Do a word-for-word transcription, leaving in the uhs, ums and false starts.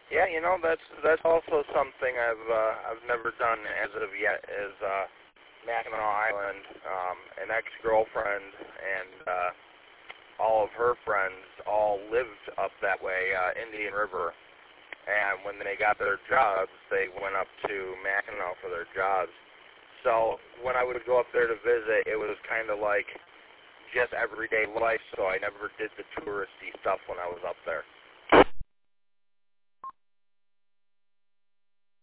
Yeah, you know that's that's also something I've uh, I've never done as of yet. Is uh, Mackinac Island. Um, an ex-girlfriend and uh, all of her friends all lived up that way, uh, Indian River. And when they got their jobs, they went up to Mackinac for their jobs. So when I would go up there to visit, it was kind of like just everyday life. So I never did the touristy stuff when I was up there.